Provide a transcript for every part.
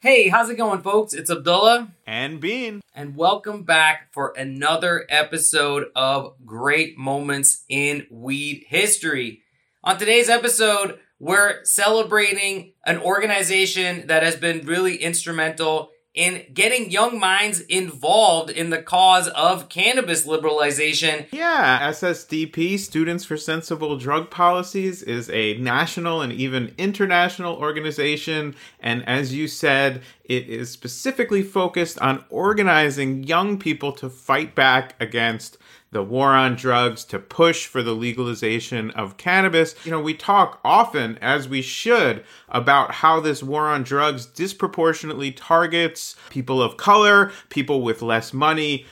Hey, how's it going, folks? It's Abdullah. And Bean. And welcome back for another episode of Great Moments in Weed History. On today's episode, we're celebrating an organization that has been really instrumental in getting young minds involved in the cause of cannabis liberalization. Yeah, SSDP, Students for Sensible Drug Policies, is a national and even international organization. And as you said, it is specifically focused on organizing young people to fight back against the war on drugs, to push for the legalization of cannabis. You know, we talk often, as we should, about how this war on drugs disproportionately targets people of color, people with less money,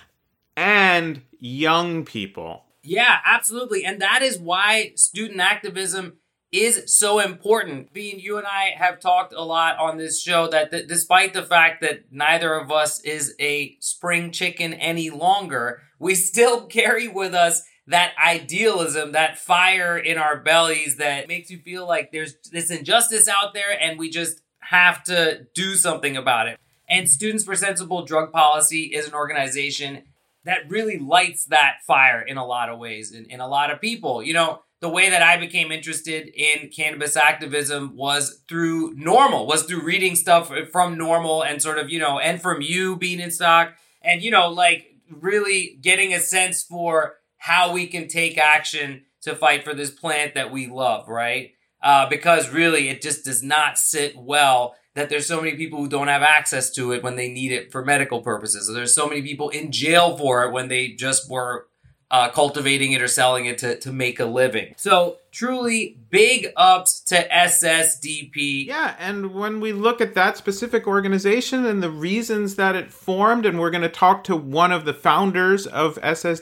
and young people. Yeah, absolutely. And that is why student activism is so important. Bean, you and I have talked a lot on this show that despite the fact that neither of us is a spring chicken any longer, we still carry with us that idealism, that fire in our bellies that makes you feel like there's this injustice out there and we just have to do something about it. And Students for Sensible Drug Policy is an organization that really lights that fire in a lot of ways, in a lot of people. You know, the way that I became interested in cannabis activism was through NORML, was through reading stuff from NORML and sort of, and from you being in stock and, really getting a sense for how we can take action to fight for this plant that we love, right? Because really it just does not sit well that there's so many people who don't have access to it when they need it for medical purposes. So there's so many people in jail for it when they just were cultivating it or selling it to make a living. So truly big ups to SSDP. Yeah, and when we look at that specific organization and the reasons that it formed, and we're going to talk to one of the founders of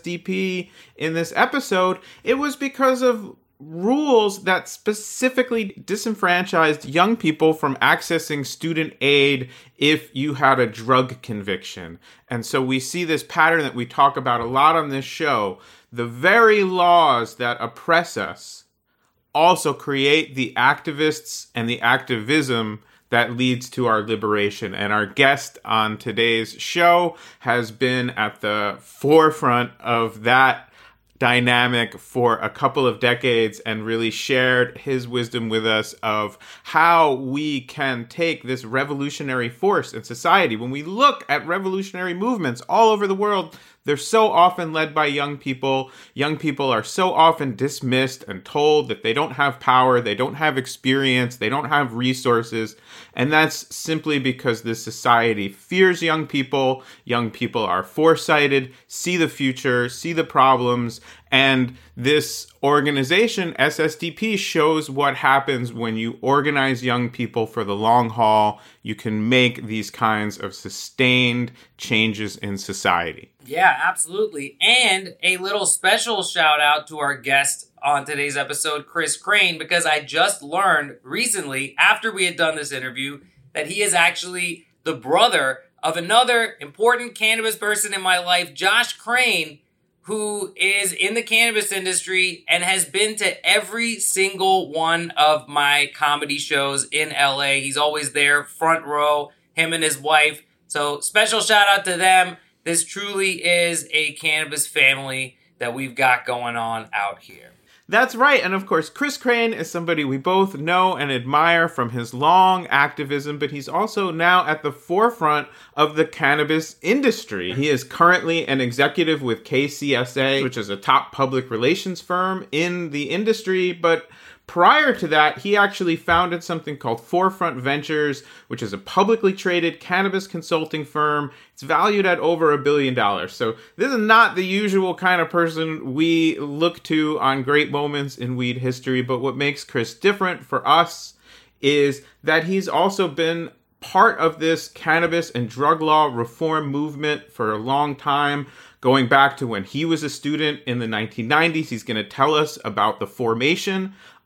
SSDP in this episode, it was because of rules that specifically disenfranchised young people from accessing student aid if you had a drug conviction. And so we see this pattern that we talk about a lot on this show. The very laws that oppress us also create the activists and the activism that leads to our liberation. And our guest on today's show has been at the forefront of that dynamic for a couple of decades and really shared his wisdom with us of how we can take this revolutionary force in society. When we look at revolutionary movements all over the world, they're so often led by young people. Young people are so often dismissed and told that they don't have power, they don't have experience, they don't have resources. And that's simply because this society fears young people. Young people are foresighted, see the future, see the problems. And this organization, SSDP, shows what happens when you organize young people for the long haul. You can make these kinds of sustained changes in society. Yeah, absolutely. And a little special shout out to our guest on today's episode, Chris Crane, because I just learned recently, after we had done this interview, that he is actually the brother of another important cannabis person in my life, Josh Crane, who is in the cannabis industry and has been to every single one of my comedy shows in LA. He's always there, front row, him and his wife. So special shout out to them. This truly is a cannabis family that we've got going on out here. That's right. And of course, Chris Crane is somebody we both know and admire from his long activism, but he's also now at the forefront of the cannabis industry. He is currently an executive with KCSA, which is a top public relations firm in the industry, but prior to that, he actually founded something called Forefront Ventures, which is a publicly traded cannabis consulting firm. It's valued at over $1 billion. So this is not the usual kind of person we look to on Great Moments in Weed History. But what makes Chris different for us is that he's also been part of this cannabis and drug law reform movement for a long time, going back to when he was a student in the 1990s. He's going to tell us about the formation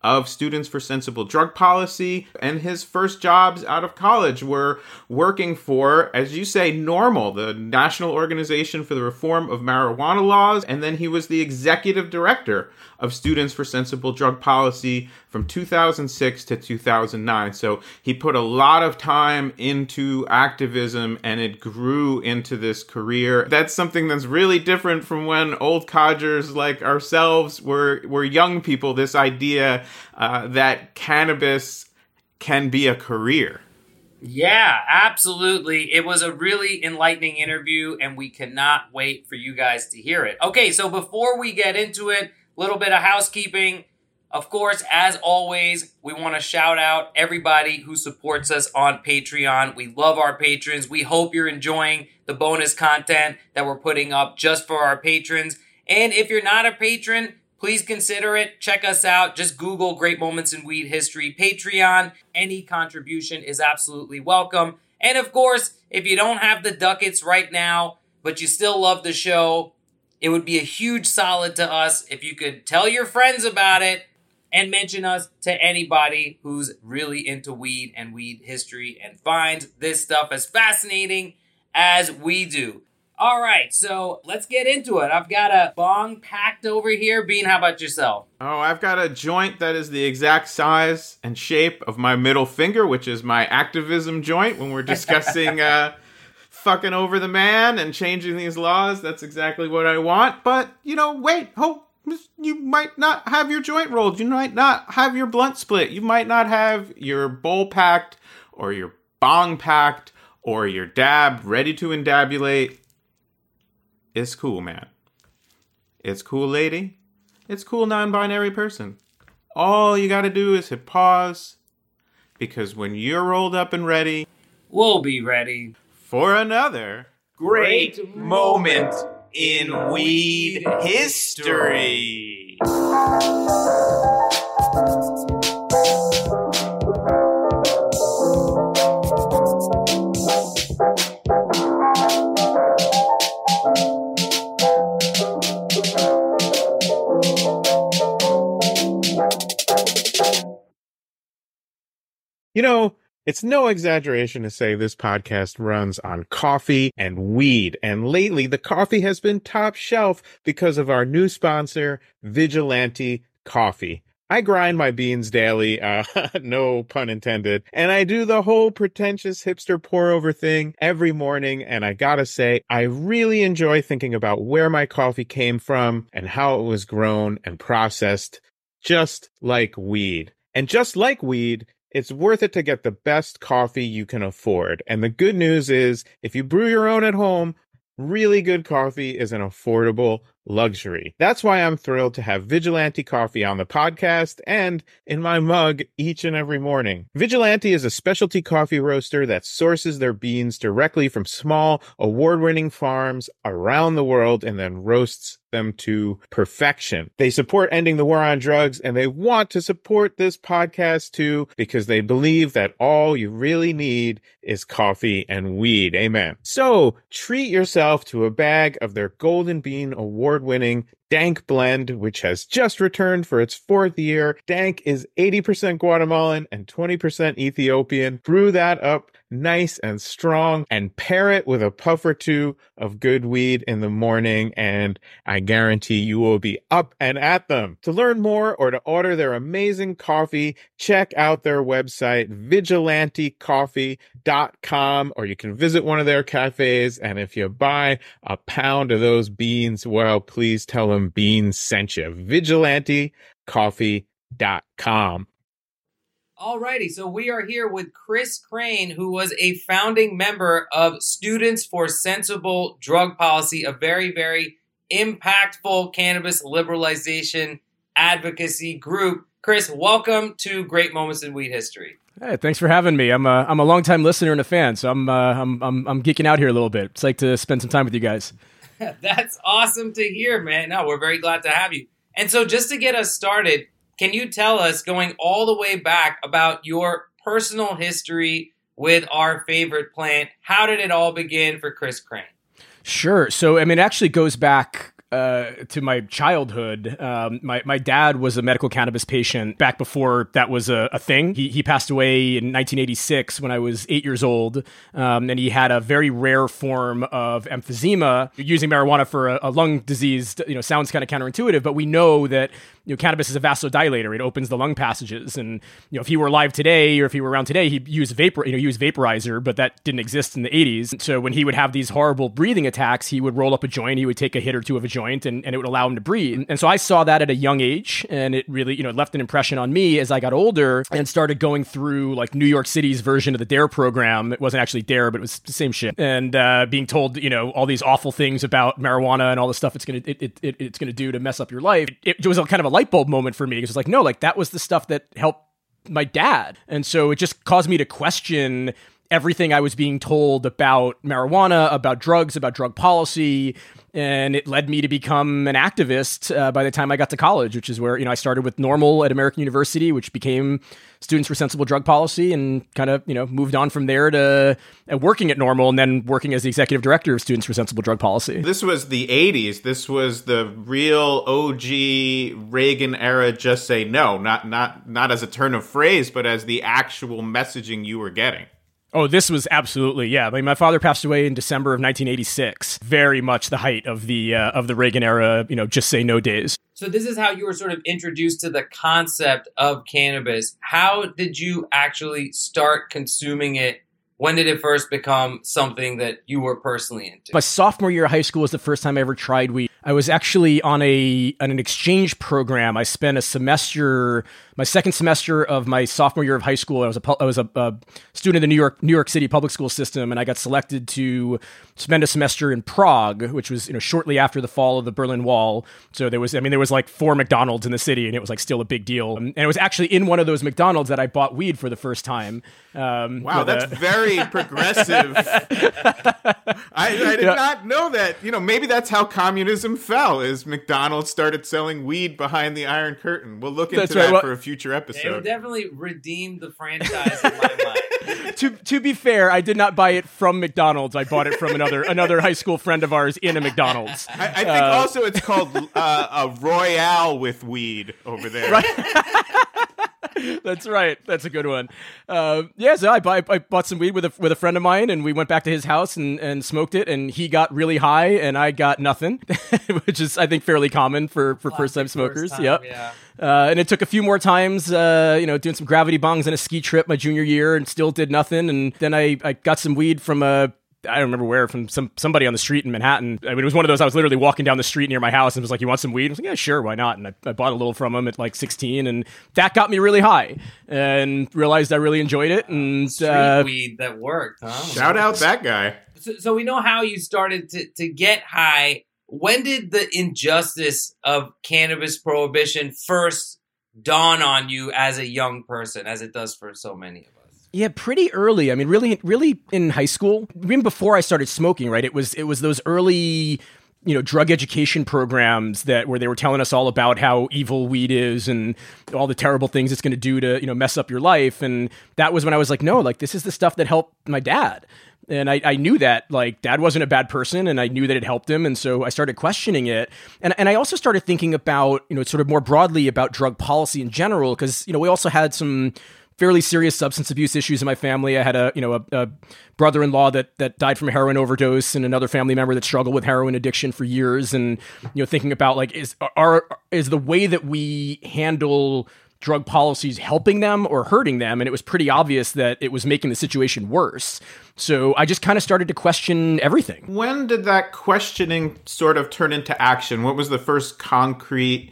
of Students for Sensible Drug Policy. And his first jobs out of college were working for, as you say, NORML, the National Organization for the Reform of Marijuana Laws. And then he was the executive director of Students for Sensible Drug Policy from 2006 to 2009. So he put a lot of time into activism, and it grew into this career. That's something that's really different from when old codgers like ourselves were young people, this idea that cannabis can be a career. Yeah, absolutely. It was a really enlightening interview, and we cannot wait for you guys to hear it. Okay, so before we get into it, a little bit of housekeeping. Of course, as always, we want to shout out everybody who supports us on Patreon. We love our patrons. We hope you're enjoying the bonus content that we're putting up just for our patrons. And if you're not a patron, please consider it. Check us out. Just Google Great Moments in Weed History Patreon. Any contribution is absolutely welcome. And of course, if you don't have the ducats right now, but you still love the show, it would be a huge solid to us if you could tell your friends about it and mention us to anybody who's really into weed and weed history and finds this stuff as fascinating as we do. All right, so let's get into it. I've got a bong packed over here. Bean, how about yourself? Oh, I've got a joint that is the exact size and shape of my middle finger, which is my activism joint when we're discussing fucking over the man and changing these laws. That's exactly what I want. But, wait, you might not have your joint rolled. You might not have your blunt split. You might not have your bowl packed or your bong packed or your dab ready to endabulate. It's cool, man. It's cool, lady. It's cool, non-binary person. All you gotta do is hit pause, because when you're rolled up and ready, we'll be ready for another great moment in weed history. It's no exaggeration to say this podcast runs on coffee and weed. And lately, the coffee has been top shelf because of our new sponsor, Vigilante Coffee. I grind my beans daily, no pun intended, and I do the whole pretentious hipster pour-over thing every morning, and I gotta say, I really enjoy thinking about where my coffee came from and how it was grown and processed, just like weed. And just like weed, it's worth it to get the best coffee you can afford. And the good news is, if you brew your own at home, really good coffee is an affordable luxury. That's why I'm thrilled to have Vigilante Coffee on the podcast and in my mug each and every morning. Vigilante is a specialty coffee roaster that sources their beans directly from small, award-winning farms around the world and then roasts them to perfection. They support ending the war on drugs, and they want to support this podcast too, because they believe that all you really need is coffee and weed. Amen. So treat yourself to a bag of their Golden Bean award-winning Dank blend, which has just returned for its 4th year. Dank is 80% Guatemalan and 20% Ethiopian. Brew that up nice and strong and pair it with a puff or two of good weed in the morning, and I guarantee you will be up and at them. To learn more or to order their amazing coffee, check out their website, vigilantecoffee.com, or you can visit one of their cafes, and if you buy a pound of those beans, well, please tell them Beans sent you. vigilantecoffee.com. Alrighty, so we are here with Chris Crane, who was a founding member of Students for Sensible Drug Policy, a very, very impactful cannabis liberalization advocacy group. Chris, welcome to Great Moments in Weed History. Hey, thanks for having me. I'm a longtime listener and a fan, so I'm geeking out here a little bit. It's like to spend some time with you guys. That's awesome to hear, man. No, we're very glad to have you. And so just to get us started, can you tell us, going all the way back, about your personal history with our favorite plant? How did it all begin for Chris Crane? Sure. So, it actually goes back to my childhood. My dad was a medical cannabis patient back before that was a thing. He passed away in 1986 when I was 8 years old, and he had a very rare form of emphysema. Using marijuana for a lung disease, sounds kind of counterintuitive, but we know that cannabis is a vasodilator. It opens the lung passages, and if he were alive today or if he were around today, he'd use vaporizer, but that didn't exist in the 80s. So when he would have these horrible breathing attacks, he would roll up a joint, he would take a hit or two of a joint, and it would allow him to breathe. And so I saw that at a young age, and it really left an impression on me as I got older and started going through like New York City's version of the DARE program. It wasn't actually DARE, but it was the same shit. And being told all these awful things about marijuana and all the stuff it's gonna do to mess up your life. It was a kind of a light bulb moment for me, because it's like, no, like that was the stuff that helped my dad. And so it just caused me to question everything I was being told about marijuana, about drugs, about drug policy. And it led me to become an activist by the time I got to college, which is where, I started with Normal at American University, which became Students for Sensible Drug Policy, and kind of, moved on from there to working at Normal and then working as the executive director of Students for Sensible Drug Policy. This was the 80s. This was the real OG Reagan era just say no, not as a turn of phrase, but as the actual messaging you were getting. Oh, this was absolutely, yeah. I mean, my father passed away in December of 1986. Very much the height of the Reagan era, just say no days. So this is how you were sort of introduced to the concept of cannabis. How did you actually start consuming it? When did it first become something that you were personally into? My sophomore year of high school was the first time I ever tried weed. I was actually on an exchange program. I spent my second semester of my sophomore year of high school. I was a student in the New York City public school system, and I got selected to spend a semester in Prague, which was shortly after the fall of the Berlin Wall. So there was like 4 McDonald's in the city, and it was like still a big deal. And it was actually in one of those McDonald's that I bought weed for the first time. Wow, that's very progressive. I did not know that. Maybe that's how communism fell, is McDonald's started selling weed behind the Iron Curtain. We'll look into that for a future episode. It definitely redeemed the franchise in my mind. To be fair, I did not buy it from McDonald's. I bought it from another high school friend of ours in a McDonald's. I think also it's called a Royale with weed over there. Right. That's right. That's a good one. So I bought some weed with a friend of mine, and we went back to his house and smoked it, and he got really high and I got nothing, which is, I think, fairly common for first-time smokers. Yep. Yeah. And it took a few more times, doing some gravity bongs on a ski trip my junior year, and still did nothing. And then I got some weed from I don't remember where, from somebody on the street in Manhattan. I mean, it was one of those, I was literally walking down the street near my house and was like, you want some weed? I was like, yeah, sure, why not? And I bought a little from him at like 16, and that got me really high and realized I really enjoyed it. And street weed that worked, huh? Shout out that guy. So we know how you started to get high. When did the injustice of cannabis prohibition first dawn on you as a young person, as it does for so many of us? Yeah, pretty early. I mean, really in high school, even before I started smoking, right? It was those early, drug education programs where they were telling us all about how evil weed is and all the terrible things it's going to do to, mess up your life. And that was when I was like, no, like this is the stuff that helped my dad. And I knew that, like, dad wasn't a bad person, and I knew that it helped him. And so I started questioning it. And I also started thinking about, sort of more broadly about drug policy in general, because, we also had some fairly serious substance abuse issues in my family. I had a brother-in-law that died from a heroin overdose, and another family member that struggled with heroin addiction for years. And, thinking about, like, is the way that we handle drug policies helping them or hurting them? And it was pretty obvious that it was making the situation worse. So I just kind of started to question everything. When did that questioning sort of turn into action? What was the first concrete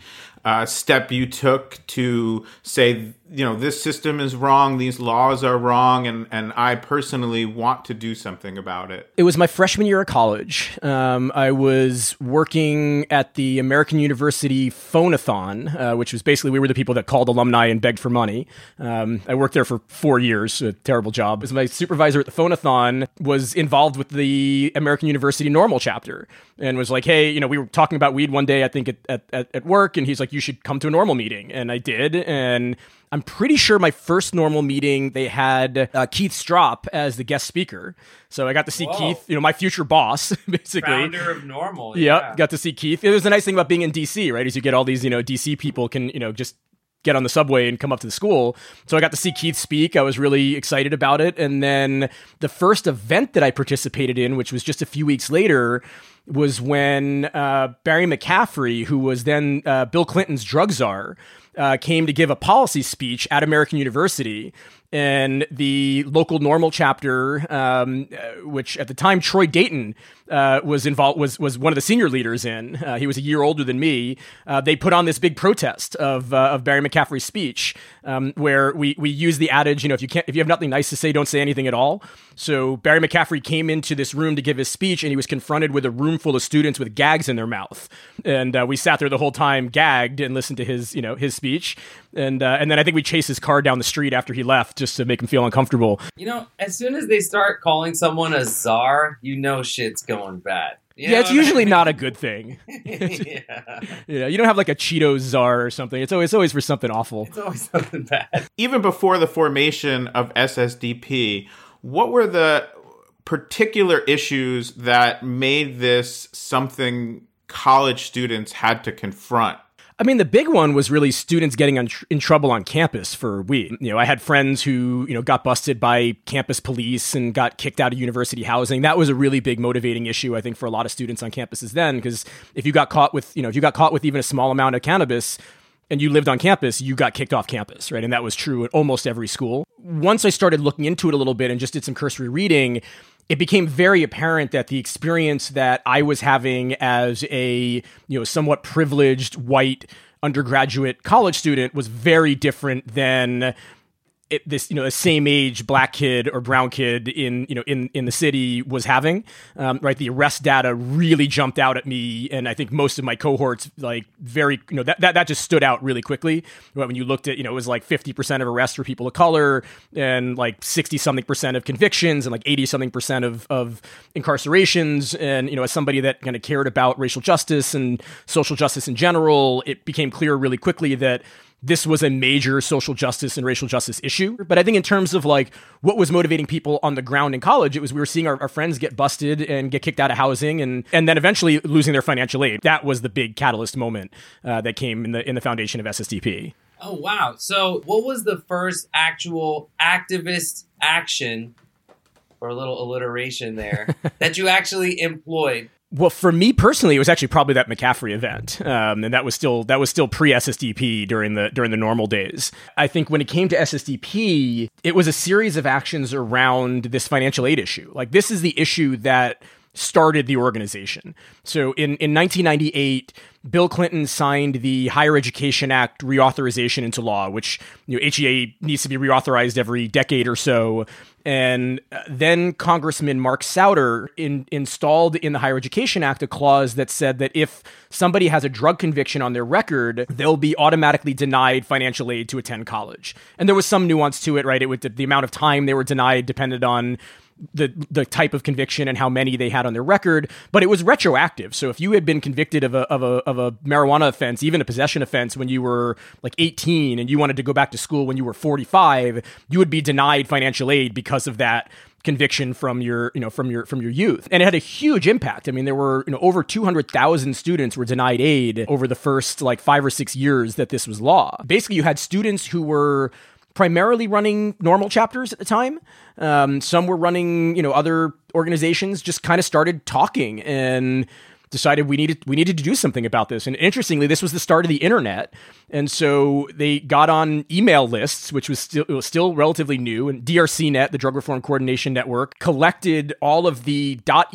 step you took to say, this system is wrong, these laws are wrong, and I personally want to do something about it? It was my freshman year of college. I was working at the American University Phone-a-thon, which was basically, we were the people that called alumni and begged for money. I worked there for 4 years, a terrible job. My supervisor at the Phone-a-thon was involved with the American University Normal chapter and was like, hey, we were talking about weed one day, I think at work, and he's like, you should come to a Normal meeting. And I did, and I'm pretty sure my first normal meeting, they had Keith Strop as the guest speaker. So I got to see Keith, my future boss, basically. Founder of Normal. Yep, got to see Keith. It was a nice thing about being in DC, right? Is you get all these, DC people can, just get on the subway and come up to the school. So I got to see Keith speak. I was really excited about it. And then the first event that I participated in, which was just a few weeks later, was when Barry McCaffrey, who was then Bill Clinton's drug czar, came to give a policy speech at American University. And the local Normal chapter, which at the time Troy Dayton was involved, was one of the senior leaders in. He was a year older than me. They put on this big protest of Barry McCaffrey's speech, where we use the adage, if you have nothing nice to say, don't say anything at all. So Barry McCaffrey came into this room to give his speech, and he was confronted with a room full of students with gags in their mouth, and we sat there the whole time gagged and listened to his speech, and then I think we chased his car down the street after he left, just to make him feel uncomfortable. As soon as they start calling someone a czar, shit's going bad. It's usually not a good thing. Yeah. You don't have like a Cheetos czar or something. It's always for something awful. It's always something bad. Even before the formation of SSDP, what were the particular issues that made this something college students had to confront? I mean, the big one was really students getting in trouble on campus for weed. I had friends who, got busted by campus police and got kicked out of university housing. That was a really big motivating issue, I think, for a lot of students on campuses then, because if you got caught with even a small amount of cannabis and you lived on campus, you got kicked off campus, right? And that was true at almost every school. Once I started looking into it a little bit and just did some cursory reading, it became very apparent that the experience that I was having as a, somewhat privileged white undergraduate college student was very different than a same age black kid or brown kid in the city was having, right? The arrest data really jumped out at me, and I think most of my cohorts that just stood out really quickly. When you looked at it was like 50% of arrests for people of color, and like 60-something% of convictions, and like 80-something% of incarcerations. And as somebody that kind of cared about racial justice and social justice in general, it became clear really quickly that this was a major social justice and racial justice issue. But I think in terms of like what was motivating people on the ground in college, it was we were seeing our friends get busted and get kicked out of housing and then eventually losing their financial aid. That was the big catalyst moment that came in the foundation of SSDP. Oh, wow. So what was the first actual activist action, or a little alliteration there, that you actually employed? Well, for me personally, it was actually probably that McCaffrey event, and that was still pre-SSDP during the normal days. I think when it came to SSDP, it was a series of actions around this financial aid issue. Like, this is the issue that started the organization. So in 1998, Bill Clinton signed the Higher Education Act reauthorization into law, which HEA needs to be reauthorized every decade or so. And then Congressman Mark Souder installed in the Higher Education Act a clause that said that if somebody has a drug conviction on their record, they'll be automatically denied financial aid to attend college. And there was some nuance to it, right? The amount of time they were denied depended on the type of conviction and how many they had on their record, but it was retroactive. So if you had been convicted of a marijuana offense, even a possession offense, when you were like 18 and you wanted to go back to school when you were 45, you would be denied financial aid because of that conviction from your youth. And it had a huge impact. I mean, there were over 200,000 students were denied aid over the first like 5 or 6 years that this was law. Basically, you had students who were primarily running normal chapters at the time. Some were running, other organizations, just kind of started talking and decided we needed to do something about this. And interestingly, this was the start of the internet. And so they got on email lists, which was still relatively new. And DRCnet, the Drug Reform Coordination Network, collected all of the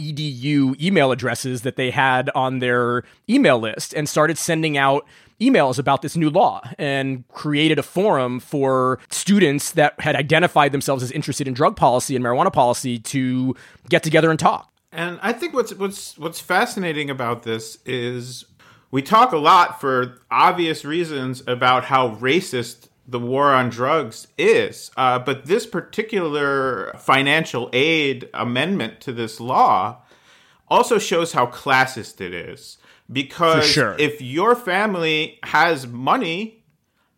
.edu email addresses that they had on their email list and started sending out emails about this new law and created a forum for students that had identified themselves as interested in drug policy and marijuana policy to get together and talk. And I think what's fascinating about this is we talk a lot for obvious reasons about how racist the war on drugs is. But this particular financial aid amendment to this law also shows how classist it is. Because if your family has money,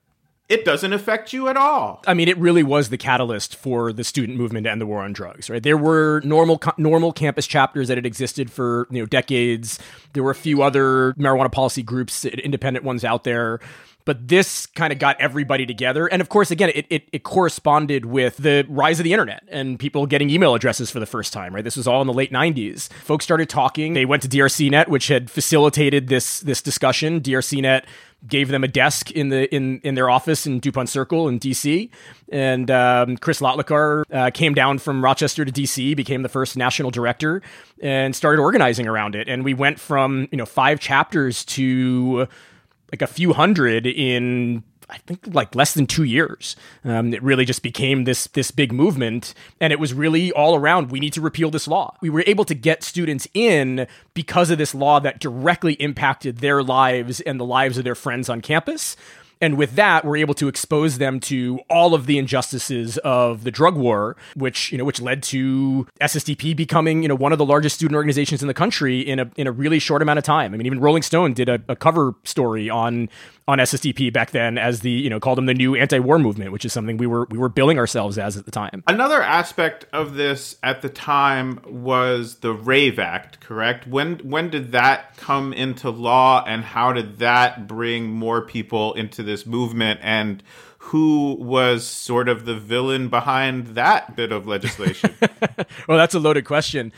it doesn't affect you at all. I mean, it really was the catalyst for the student movement and the war on drugs, right? There were normal campus chapters that had existed for decades. There were a few other marijuana policy groups, independent ones out there. But this kind of got everybody together. And of course, again, it corresponded with the rise of the internet and people getting email addresses for the first time, right? This was all in the late 90s. Folks started talking. They went to DRCnet, which had facilitated this discussion. DRCnet gave them a desk in their office in DuPont Circle in DC. And Chris Lotlikar came down from Rochester to DC, became the first national director, and started organizing around it. And we went from 5 chapters to like a few hundred in, I think, like less than 2 years. It really just became this big movement, and it was really all around, we need to repeal this law. We were able to get students in because of this law that directly impacted their lives and the lives of their friends on campus. And with that, we're able to expose them to all of the injustices of the drug war, which led to SSDP becoming, one of the largest student organizations in the country in a really short amount of time. I mean, even Rolling Stone did a cover story on SSDP back then as called them the new anti-war movement, which is something we were billing ourselves as at the time. Another aspect of this at the time was the RAVE Act, correct? When did that come into law, and how did that bring more people into this movement, and who was sort of the villain behind that bit of legislation? Well, that's a loaded question.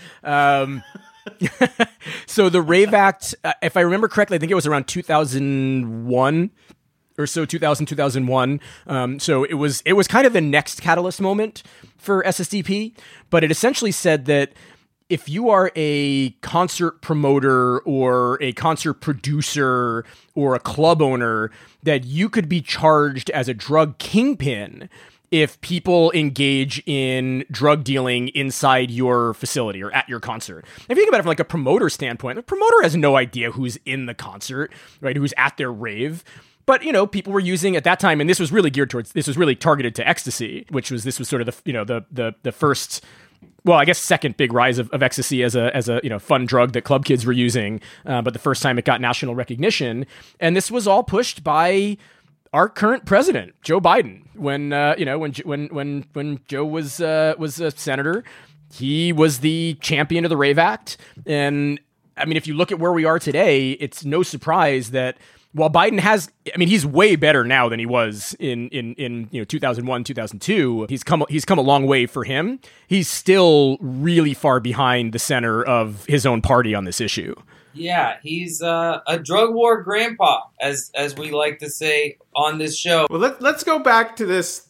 So the RAVE Act, if I remember correctly, I think it was around 2001 or so, 2001. So it was kind of the next catalyst moment for SSDP, but it essentially said that if you are a concert promoter or a concert producer or a club owner, that you could be charged as a drug kingpin if people engage in drug dealing inside your facility or at your concert. If you think about it from like a promoter standpoint, the promoter has no idea who's in the concert, right? Who's at their rave. But, people were using at that time, and this was really targeted to ecstasy, this was sort of the first, well, I guess second big rise of ecstasy as a fun drug that club kids were using, but the first time it got national recognition. And this was all pushed by our current president, Joe Biden. When Joe was a senator, he was the champion of the RAVE Act. And I mean, if you look at where we are today, it's no surprise that while Biden he's way better now than he was in 2001, 2002. He's come a long way for him. He's still really far behind the center of his own party on this issue. Yeah, he's a drug war grandpa, as we like to say on this show. Well, let's go back to this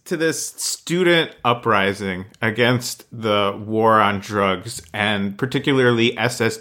student uprising against the war on drugs, and particularly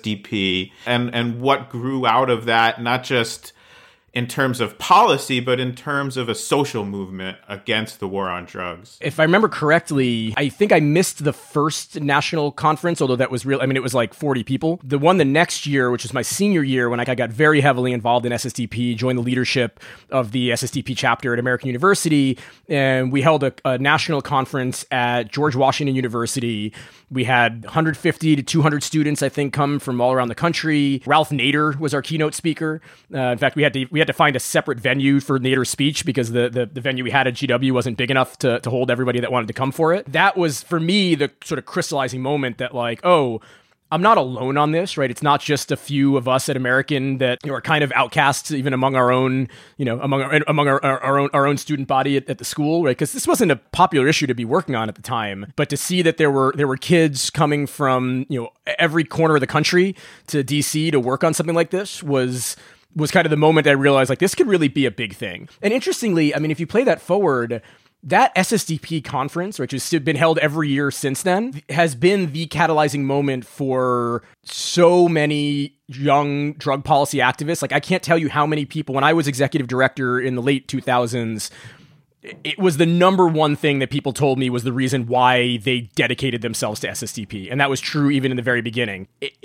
SSDP, and what grew out of that, not just in terms of policy, but in terms of a social movement against the war on drugs. If I remember correctly, I think I missed the first national conference, although that was real. I mean, it was like 40 people. The one the next year, which was my senior year, when I got very heavily involved in SSDP, joined the leadership of the SSDP chapter at American University, and we held a national conference at George Washington University. We had 150 to 200 students, I think, come from all around the country. Ralph Nader was our keynote speaker. In fact, we had to find a separate venue for Nader's speech because the venue we had at GW wasn't big enough to hold everybody that wanted to come for it. That was, for me, the sort of crystallizing moment that, like, oh, I'm not alone on this, right? It's not just a few of us at American that are kind of outcasts, even among our own, among our own student body at the school, right? Because this wasn't a popular issue to be working on at the time, but to see that there were kids coming from every corner of the country to DC to work on something like this was kind of the moment I realized, like, this could really be a big thing. And interestingly, I mean, if you play that forward, that SSDP conference, which has been held every year since then, has been the catalyzing moment for so many young drug policy activists. Like, I can't tell you how many people, when I was executive director in the late 2000s, it was the number one thing that people told me was the reason why they dedicated themselves to SSDP. And that was true even in the very beginning.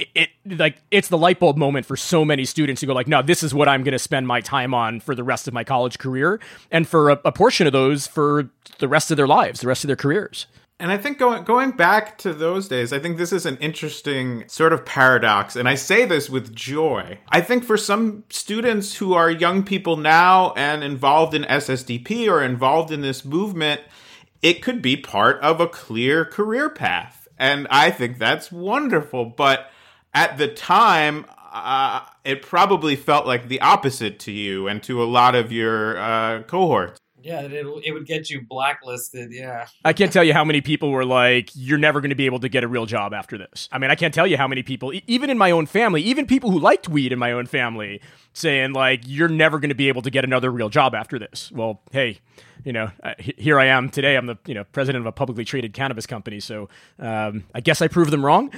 It's the light bulb moment for so many students who go like, no, this is what I'm going to spend my time on for the rest of my college career. And for a portion of those, for the rest of their lives, the rest of their careers. And I think going back to those days, I think this is an interesting sort of paradox. And I say this with joy. I think for some students who are young people now and involved in SSDP or involved in this movement, it could be part of a clear career path. And I think that's wonderful. But at the time, it probably felt like the opposite to you and to a lot of your cohorts. Yeah, it would get you blacklisted, yeah. I can't tell you how many people were like, you're never going to be able to get a real job after this. I mean, I can't tell you how many people, even in my own family, even people who liked weed in my own family, saying like, you're never going to be able to get another real job after this. Well, hey, here I am today. I'm the president of a publicly traded cannabis company, so I guess I proved them wrong.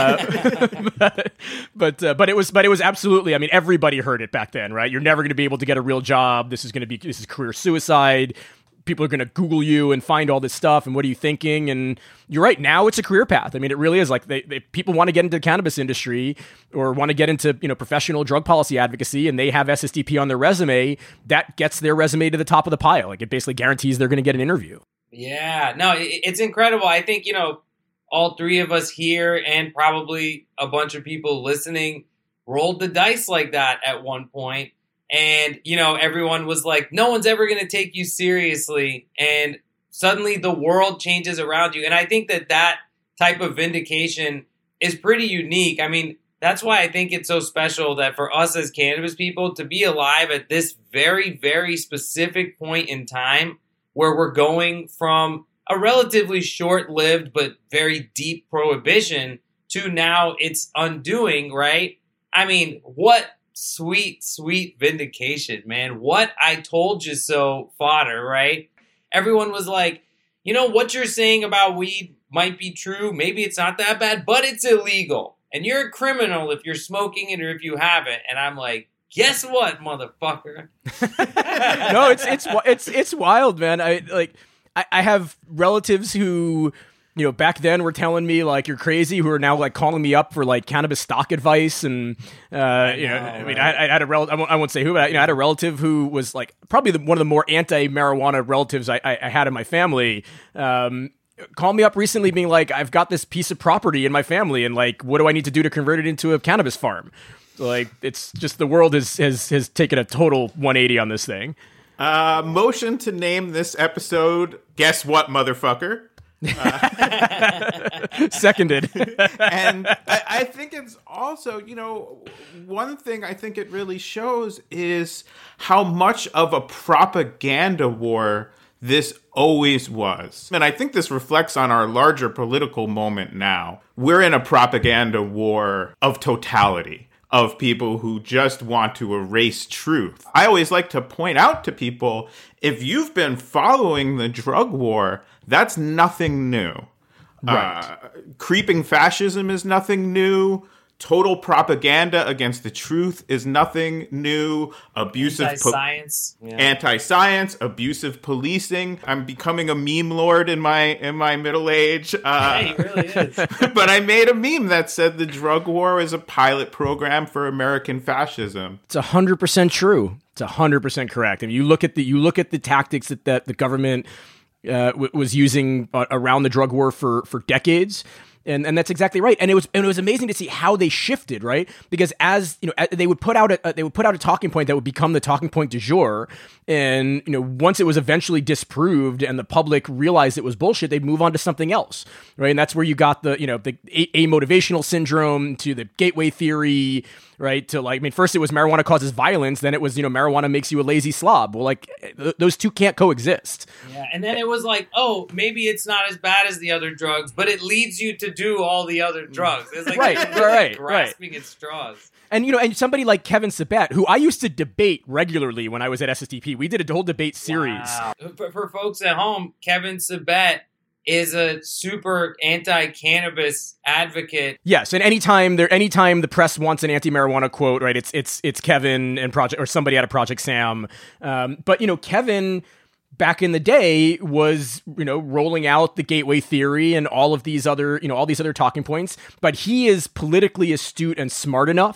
But it was absolutely. I mean, everybody heard it back then, right? You're never going to be able to get a real job. This is career suicide. People are going to Google you and find all this stuff. And what are you thinking? And you're right. Now it's a career path. I mean, it really is. Like people want to get into the cannabis industry or want to get into professional drug policy advocacy, and they have SSDP on their resume. That gets their resume to the top of the pile. Like it basically guarantees they're going to get an interview. Yeah, no, it's incredible. I think all three of us here and probably a bunch of people listening rolled the dice like that at one point. And, everyone was like, no one's ever going to take you seriously. And suddenly the world changes around you. And I think that type of vindication is pretty unique. I mean, that's why I think it's so special that for us as cannabis people to be alive at this very, very specific point in time where we're going from a relatively short-lived but very deep prohibition to now it's undoing, right? I mean, what sweet, sweet vindication, man. What I told you so fodder, right? Everyone was like, what you're saying about weed might be true. Maybe it's not that bad, but it's illegal. And you're a criminal if you're smoking it or if you have it. And I'm like, guess what, motherfucker? No, it's wild, man. I have relatives who back then were telling me like you're crazy, who are now like calling me up for like cannabis stock advice, and I had a relative. I won't say who, but I had a relative who was like probably one of the more anti-marijuana relatives I had in my family. Call me up recently, being like, I've got this piece of property in my family, and like, what do I need to do to convert it into a cannabis farm? Like, it's just the world has taken a total 180 on this thing. Motion to name this episode "Guess What, Motherfucker." Seconded. And I think it's also, one thing I think it really shows is how much of a propaganda war this always was. And I think this reflects on our larger political moment now. We're in a propaganda war of totality, of people who just want to erase truth. I always like to point out to people, if you've been following the drug war, that's nothing new. Right. Creeping fascism is nothing new. Total propaganda against the truth is nothing new. Anti-science, abusive policing. I'm becoming a meme lord in my middle age. Yeah, he really is. But I made a meme that said the drug war is a pilot program for American fascism. It's 100% true. It's 100% correct. And you look at the tactics that the government was using around the drug war for decades. And that's exactly right. And it was amazing to see how they shifted, right? Because as they would put out a talking point that would become the talking point du jour. And once it was eventually disproved and the public realized it was bullshit, they'd move on to something else, right? And that's where you got the amotivational syndrome to the gateway theory, right? To first it was marijuana causes violence, then it was marijuana makes you a lazy slob. Well, those two can't coexist. Yeah, and then it was like, oh, maybe it's not as bad as the other drugs, but it leads you to do all the other drugs. It's like right, grasping at straws. And and somebody like Kevin Sabet, who I used to debate regularly when I was at SSDP, we did a whole debate series. Wow. For folks at home, Kevin Sabet is a super anti-cannabis advocate. Yes, and anytime the press wants an anti-marijuana quote, right? It's Kevin and Project or somebody out of Project Sam. But Kevin back in the day was, rolling out the gateway theory and all of these other, all these other talking points. But he is politically astute and smart enough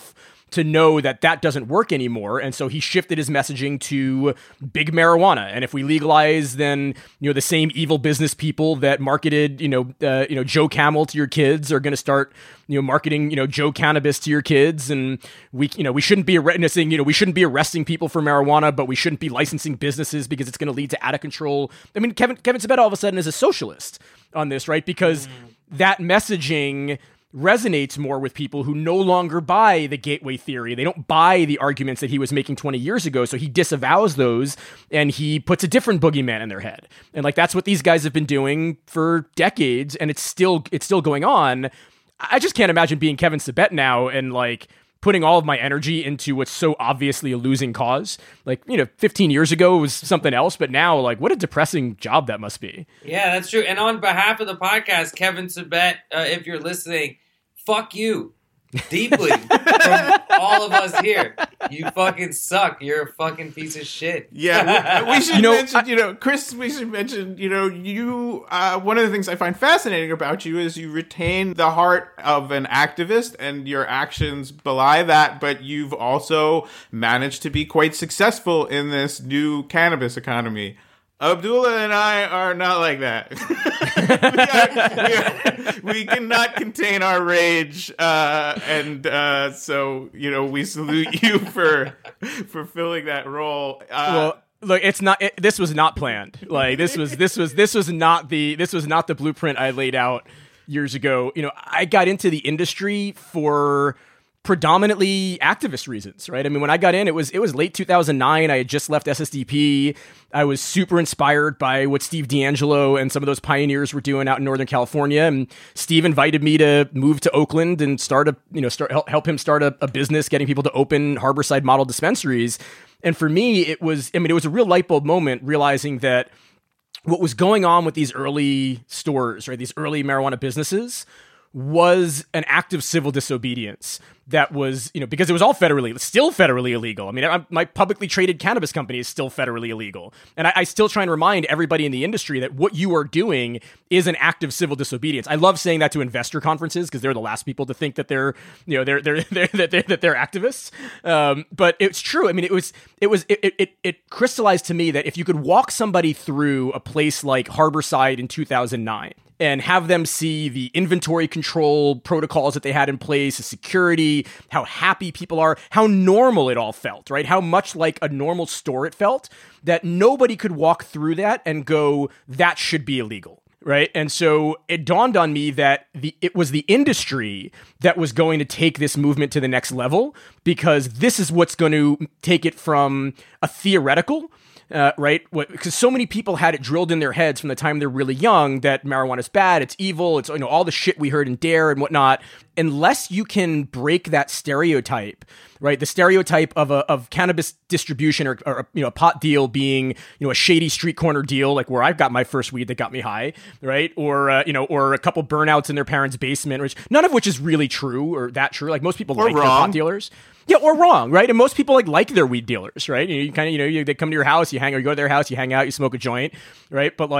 to know that that doesn't work anymore. And so he shifted his messaging to big marijuana. And if we legalize, then, the same evil business people that marketed, Joe Camel to your kids are going to start, marketing, Joe Cannabis to your kids. And we shouldn't be we shouldn't be arresting people for marijuana, but we shouldn't be licensing businesses because it's going to lead to out of control. I mean, Kevin Sabet all of a sudden is a socialist on this, right? Because that messaging resonates more with people who no longer buy the gateway theory. They don't buy the arguments that he was making 20 years ago. So he disavows those and he puts a different boogeyman in their head. And that's what these guys have been doing for decades. And it's still going on. I just can't imagine being Kevin Sabet now and putting all of my energy into what's so obviously a losing cause. 15 years ago it was something else, but now what a depressing job that must be. Yeah, that's true. And on behalf of the podcast, Kevin Sabet, if you're listening, fuck you deeply from all of us here. You fucking suck. You're a fucking piece of shit. Yeah, we should mention, Chris, we should mention, you, one of the things I find fascinating about you is you retain the heart of an activist and your actions belie that, but you've also managed to be quite successful in this new cannabis economy. Abdullah and I are not like that. we cannot contain our rage, so we salute you for filling that role. Look, this was not planned. This was not the blueprint I laid out years ago. I got into the industry for predominantly activist reasons, right? I mean, when I got in, it was late 2009. I had just left SSDP. I was super inspired by what Steve D'Angelo and some of those pioneers were doing out in Northern California. And Steve invited me to move to Oakland and help him start a business, getting people to open Harborside model dispensaries. And for me, it was a real light bulb moment, realizing that what was going on with these early stores, right, these early marijuana businesses, was an act of civil disobedience that was, because it was all still federally illegal. I mean, my publicly traded cannabis company is still federally illegal. And I still try and remind everybody in the industry that what you are doing is an act of civil disobedience. I love saying that to investor conferences because they're the last people to think that they're activists. But it's true. I mean, it crystallized to me that if you could walk somebody through a place like Harborside in 2009, and have them see the inventory control protocols that they had in place, the security, how happy people are, how normal it all felt, right? How much like a normal store it felt, that nobody could walk through that and go, that should be illegal, right? And so it dawned on me that it was the industry that was going to take this movement to the next level, because this is what's going to take it from a theoretical, right? Because so many people had it drilled in their heads from the time they're really young that marijuana is bad, it's evil, it's all the shit we heard in Dare and whatnot. Unless you can break that stereotype, right? The stereotype of cannabis distribution or a pot deal being a shady street corner deal, like where I've got my first weed that got me high, right? Or or a couple burnouts in their parents' basement, which none of which is really true or that true. Like most people like their pot dealers. Yeah, or wrong, right? And most people like their weed dealers, right? You kind of, they come to your house, you go to their house, you hang out, you smoke a joint, right? But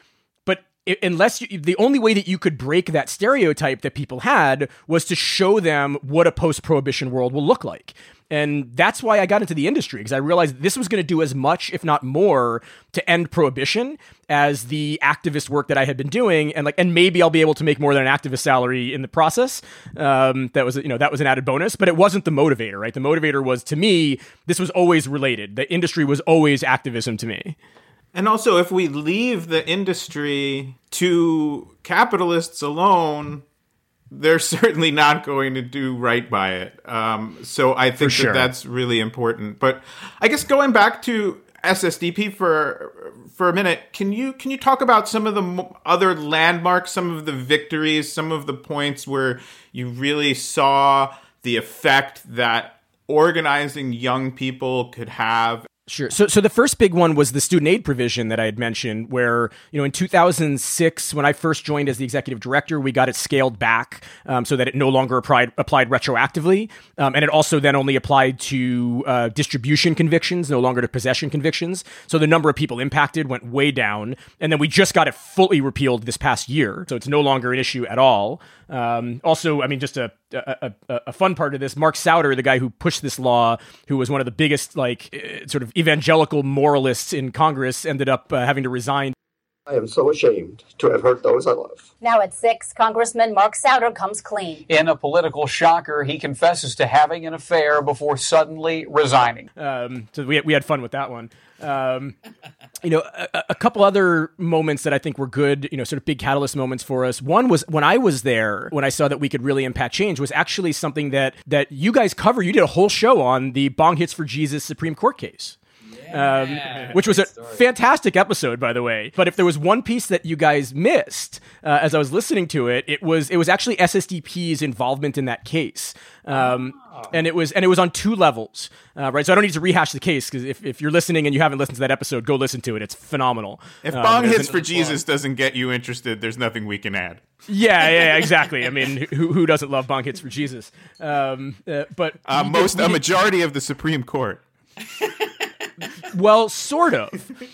the only way that you could break that stereotype that people had was to show them what a post-prohibition world will look like. And that's why I got into the industry, because I realized this was going to do as much, if not more, to end prohibition as the activist work that I had been doing. And maybe I'll be able to make more than an activist salary in the process. That was an added bonus, but it wasn't the motivator, right? The motivator was, to me, this was always related. The industry was always activism to me. And also, if we leave the industry to capitalists alone, they're certainly not going to do right by it. So I think that's really important. But I guess going back to SSDP for a minute, can you talk about some of the other landmarks, some of the victories, some of the points where you really saw the effect that organizing young people could have? Sure. So the first big one was the student aid provision that I had mentioned, where, in 2006, when I first joined as the executive director, we got it scaled back so that it no longer applied retroactively. And it also then only applied to distribution convictions, no longer to possession convictions. So the number of people impacted went way down. And then we just got it fully repealed this past year. So it's no longer an issue at all. Also, I mean, just a fun part of this, Mark Souder, the guy who pushed this law, who was one of the biggest, sort of evangelical moralists in Congress, ended up having to resign. I am so ashamed to have hurt those I love. Now at 6, Congressman Mark Souder comes clean. In a political shocker, he confesses to having an affair before suddenly resigning. So we had fun with that one. A couple other moments that I think were good, sort of big catalyst moments for us. One was when I was there, when I saw that we could really impact change, was actually something that you guys cover. You did a whole show on the Bong Hits for Jesus Supreme Court case. Which was a fantastic episode, by the way. But if there was one piece that you guys missed as I was listening to it, it was actually SSDP's involvement in that case. And it was on 2 levels, right? So I don't need to rehash the case, because if you're listening and you haven't listened to that episode, go listen to it. It's phenomenal. If Bong Hits for Jesus doesn't get you interested, there's nothing we can add. Yeah, exactly. I mean, who doesn't love Bong Hits for Jesus? But a majority of the Supreme Court. Well, sort of.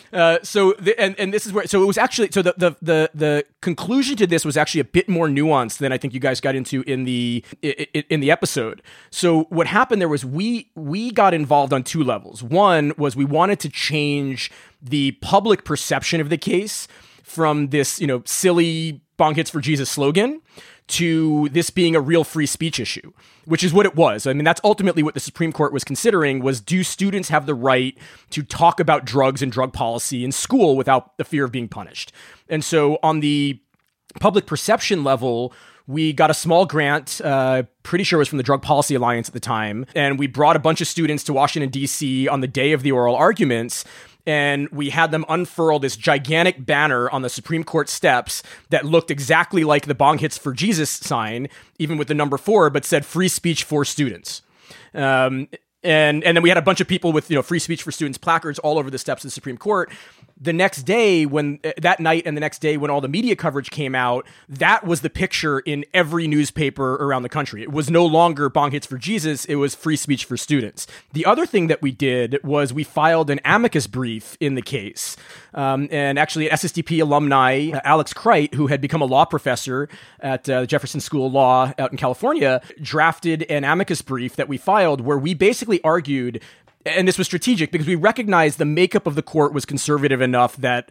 And this is where. So it was actually. So the conclusion to this was actually a bit more nuanced than I think you guys got into in the episode. So what happened there was we got involved on 2 levels. One was we wanted to change the public perception of the case from this silly Bong Hits for Jesus slogan to this being a real free speech issue, which is what it was. I mean, that's ultimately what the Supreme Court was considering, was, do students have the right to talk about drugs and drug policy in school without the fear of being punished? And so on the public perception level, we got a small grant, pretty sure it was from the Drug Policy Alliance at the time, and we brought a bunch of students to Washington, D.C. on the day of the oral arguments, and we had them unfurl this gigantic banner on the Supreme Court steps that looked exactly like the Bong Hits for Jesus sign, even with the number 4, but said "Free Speech for Students." And then we had a bunch of people with "Free Speech for Students" placards all over the steps of the Supreme Court. The next day, that night and the next day when all the media coverage came out, that was the picture in every newspaper around the country. It was no longer Bong Hits for Jesus, it was Free Speech for Students. The other thing that we did was we filed an amicus brief in the case. And actually, an SSDP alumni, Alex Kreit, who had become a law professor at the Jefferson School of Law out in California, drafted an amicus brief that we filed where we basically argued, and this was strategic because we recognized the makeup of the court was conservative enough that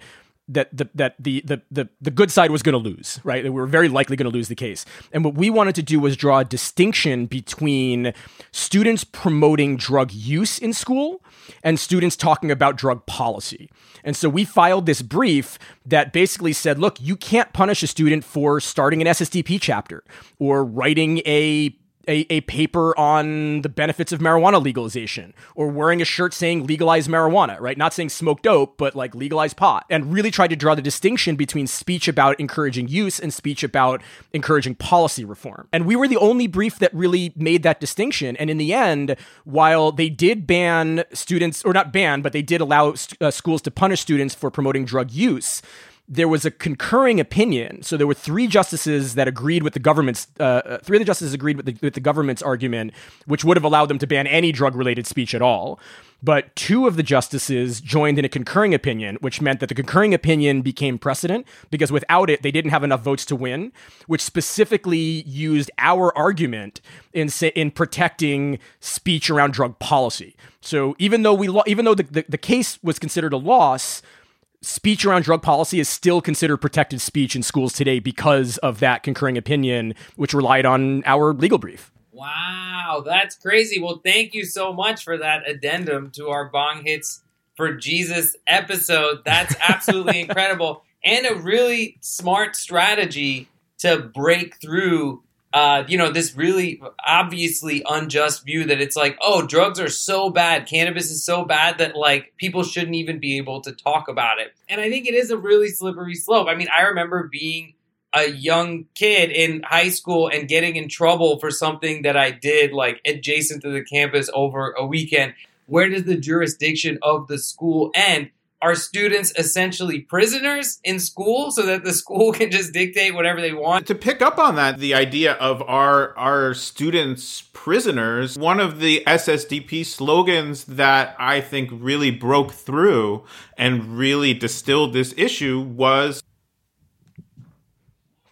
the good side was going to lose, right? That we were very likely going to lose the case. And what we wanted to do was draw a distinction between students promoting drug use in school and students talking about drug policy. And so we filed this brief that basically said, look, you can't punish a student for starting an SSDP chapter or writing a paper on the benefits of marijuana legalization, or wearing a shirt saying legalize marijuana, right? Not saying smoke dope, but like legalize pot, and really tried to draw the distinction between speech about encouraging use and speech about encouraging policy reform. And we were the only brief that really made that distinction. And in the end, while they did ban students, or not ban, but they did allow schools to punish students for promoting drug use, there was a concurring opinion. So there were 3 justices that agreed with the government's, 3 of the justices agreed with the government's argument, which would have allowed them to ban any drug-related speech at all. But 2 of the justices joined in a concurring opinion, which meant that the concurring opinion became precedent, because without it, they didn't have enough votes to win, which specifically used our argument in protecting speech around drug policy. So even though the case was considered a loss, speech around drug policy is still considered protected speech in schools today because of that concurring opinion, which relied on our legal brief. Wow, that's crazy. Well, thank you so much for that addendum to our Bong Hits for Jesus episode. That's absolutely incredible, and a really smart strategy to break through this really obviously unjust view that it's like, oh, drugs are so bad, cannabis is so bad that like people shouldn't even be able to talk about it. And I think it is a really slippery slope. I mean, I remember being a young kid in high school and getting in trouble for something that I did like adjacent to the campus over a weekend. Where does the jurisdiction of the school end? Are students essentially prisoners in school so that the school can just dictate whatever they want? To pick up on that, the idea of our students prisoners, one of the SSDP slogans that I think really broke through and really distilled this issue was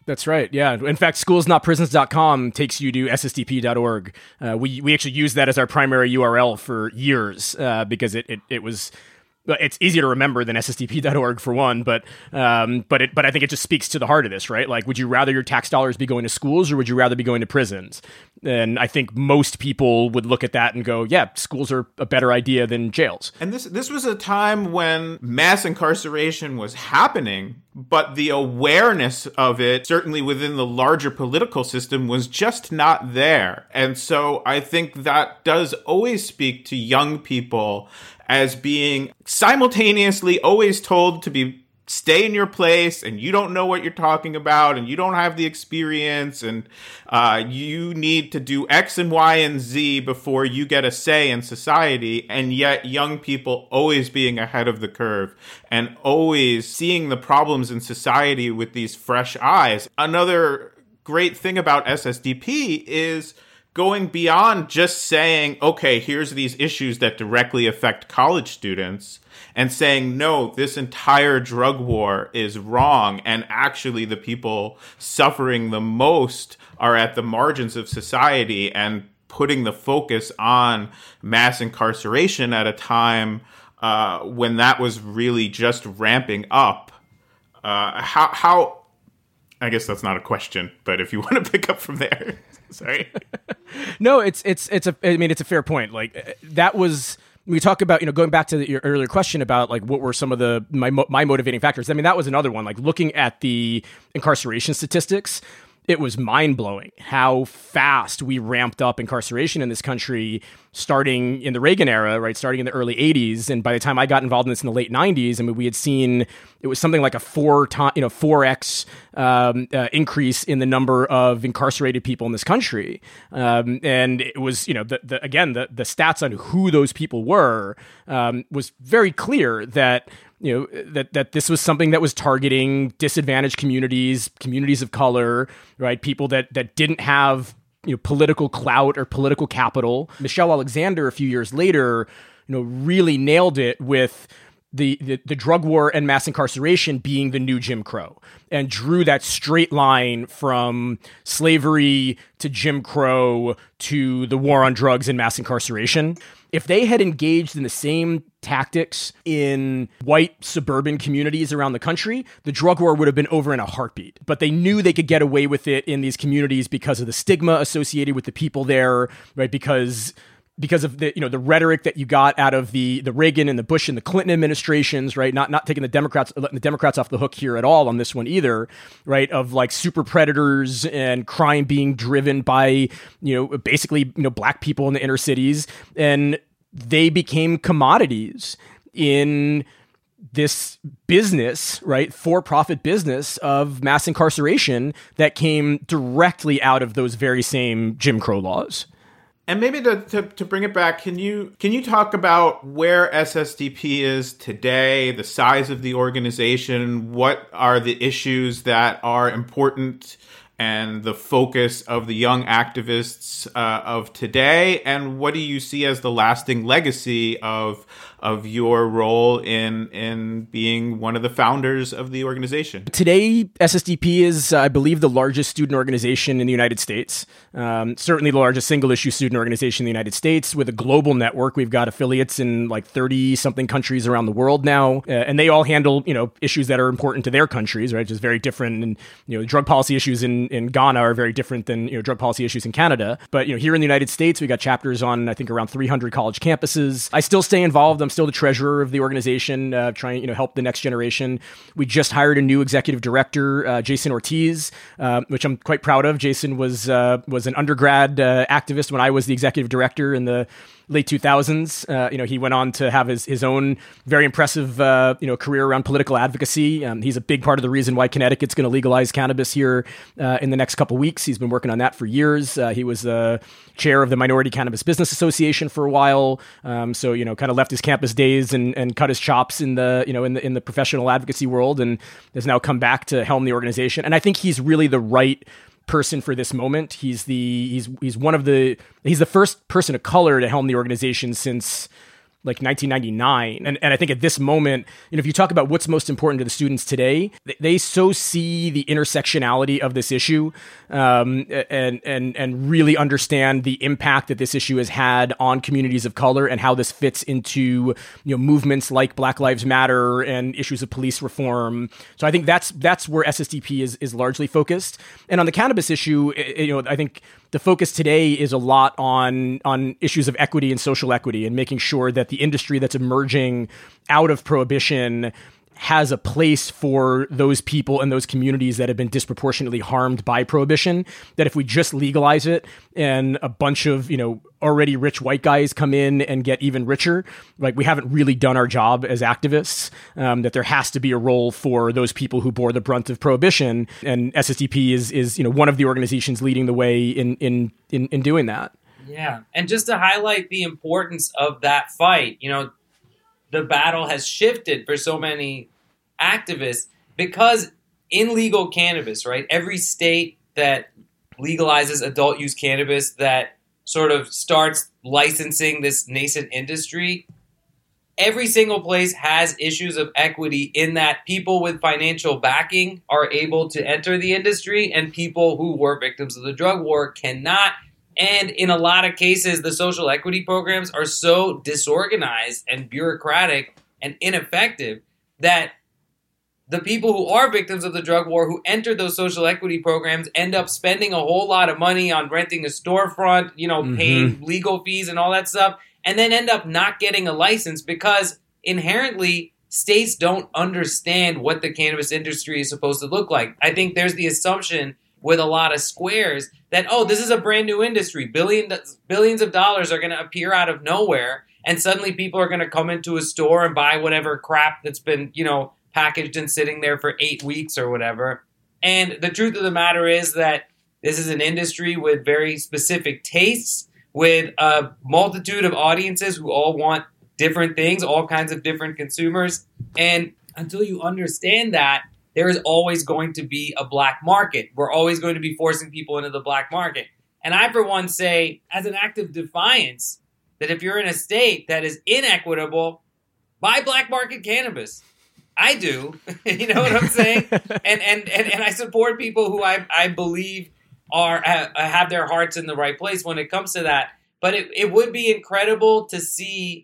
That's right. Yeah. In fact, schoolsnotprisons.com takes you to ssdp.org. We actually used that as our primary URL for years because it was. It's easier to remember than ssdp.org for one, but I think it just speaks to the heart of this, right? Like, would you rather your tax dollars be going to schools or would you rather be going to prisons? And I think most people would look at that and go, yeah, schools are a better idea than jails. And this was a time when mass incarceration was happening, but the awareness of it, certainly within the larger political system, was just not there. And so I think that does always speak to young people as being simultaneously always told to stay in your place, and you don't know what you're talking about, and you don't have the experience, and you need to do X and Y and Z before you get a say in society, and yet young people always being ahead of the curve and always seeing the problems in society with these fresh eyes. Another great thing about SSDP is going beyond just saying, okay, here's these issues that directly affect college students, and saying, no, this entire drug war is wrong, and actually the people suffering the most are at the margins of society, and putting the focus on mass incarceration at a time when that was really just ramping up. How I guess that's not a question, but if you want to pick up from there. Sorry. No, it's a fair point. Like, that was, we talk about, going back to your earlier question about like what were some of my motivating factors. I mean, that was another one. Like, looking at the incarceration statistics, it was mind-blowing how fast we ramped up incarceration in this country starting in the Reagan era, right? Starting in the early 80s. And by the time I got involved in this in the late 90s, I mean, we had seen, it was something like a 4x increase in the number of incarcerated people in this country. And it was, the stats on who those people were was very clear that that this was something that was targeting disadvantaged communities of color, right? People that didn't have, political clout or political capital. Michelle Alexander, a few years later, really nailed it with the drug war and mass incarceration being the new Jim Crow, and drew that straight line from slavery to Jim Crow to the war on drugs and mass incarceration. If they had engaged in the same tactics in white suburban communities around the country, the drug war would have been over in a heartbeat. But they knew they could get away with it in these communities because of the stigma associated with the people there, right? Because of the the rhetoric that you got out of the Reagan and the Bush and the Clinton administrations, right? Not taking letting the Democrats off the hook here at all on this one either, right? Of like super predators and crime being driven by basically black people in the inner cities, and they became commodities in this business, right? For-profit business of mass incarceration that came directly out of those very same Jim Crow laws. And maybe to bring it back, can you talk about where SSDP is today, the size of the organization, what are the issues that are important and the focus of the young activists of today, and what do you see as the lasting legacy of your role in being one of the founders of the organization? Today, SSDP is, I believe, the largest student organization in the United States. Certainly the largest single-issue student organization in the United States, with a global network. We've got affiliates in like 30-something countries around the world now, and they all handle issues that are important to their countries, right? Which is very different. And drug policy issues in Ghana are very different than drug policy issues in Canada. But here in the United States, we got chapters on, I think, around 300 college campuses. I still stay involved. I'm still the treasurer of the organization, trying help the next generation. We just hired a new executive director, Jason Ortiz, which I'm quite proud of. Jason was an undergrad activist when I was the executive director in the late 2000s. He went on to have his own very impressive career around political advocacy. He's a big part of the reason why Connecticut's going to legalize cannabis here in the next couple weeks. He's been working on that for years. He was chair of the Minority Cannabis Business Association for a while. So kind of left his campus days and cut his chops in the professional advocacy world, and has now come back to helm the organization. And I think he's really the right person for this moment. He's the first person of color to helm the organization since like 1999. And I think at this moment, if you talk about what's most important to the students today, they so see the intersectionality of this issue, and really understand the impact that this issue has had on communities of color and how this fits into movements like Black Lives Matter and issues of police reform. So I think that's where SSDP is largely focused. And on the cannabis issue, I think the focus today is a lot on issues of equity and social equity, and making sure that the industry that's emerging out of prohibition has a place for those people and those communities that have been disproportionately harmed by prohibition. That if we just legalize it and a bunch of, already rich white guys come in and get even richer, like, we haven't really done our job as activists, that there has to be a role for those people who bore the brunt of prohibition. And SSDP is one of the organizations leading the way in doing that. Yeah. And just to highlight the importance of that fight, the battle has shifted for so many activists because in legal cannabis, right, every state that legalizes adult use cannabis, that sort of starts licensing this nascent industry, every single place has issues of equity in that people with financial backing are able to enter the industry and people who were victims of the drug war cannot. And in a lot of cases, the social equity programs are so disorganized and bureaucratic and ineffective that the people who are victims of the drug war who enter those social equity programs end up spending a whole lot of money on renting a storefront, paying legal fees and all that stuff, and then end up not getting a license because inherently states don't understand what the cannabis industry is supposed to look like. I think there's the assumption with a lot of squares that, this is a brand new industry. Billions of dollars are going to appear out of nowhere, and suddenly people are going to come into a store and buy whatever crap that's been, packaged and sitting there for 8 weeks or whatever. And the truth of the matter is that this is an industry with very specific tastes, with a multitude of audiences who all want different things, all kinds of different consumers. And until you understand that, there is always going to be a black market. We're always going to be forcing people into the black market. And I, for one, say, as an act of defiance, that if you're in a state that is inequitable, buy black market cannabis. I do. You know what I'm saying? And I support people who I believe have their hearts in the right place when it comes to that. But it would be incredible to see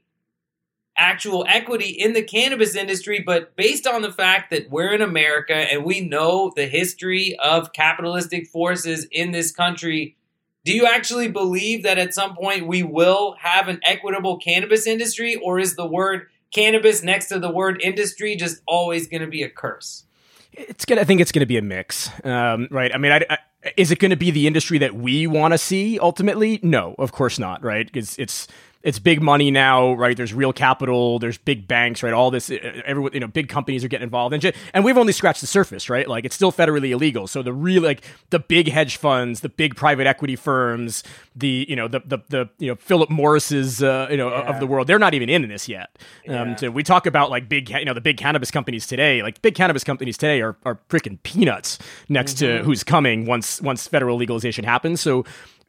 actual equity in the cannabis industry, but based on the fact that we're in America and we know the history of capitalistic forces in this country, do you actually believe that at some point we will have an equitable cannabis industry, or is the word cannabis next to the word industry just always going to be a curse? I think it's going to be a mix, right? I mean, is it going to be the industry that we want to see ultimately? No, of course not, right? Because it's big money now, right? There's real capital, there's big banks, right? All this, everyone, big companies are getting involved, and we've only scratched the surface, right? Like, it's still federally illegal. So the big hedge funds, the big private equity firms, the Philip Morris's, of the world, they're not even in this yet. So we talk about like the big cannabis companies today. Like, big cannabis companies today are freaking peanuts next to who's coming once federal legalization happens. So,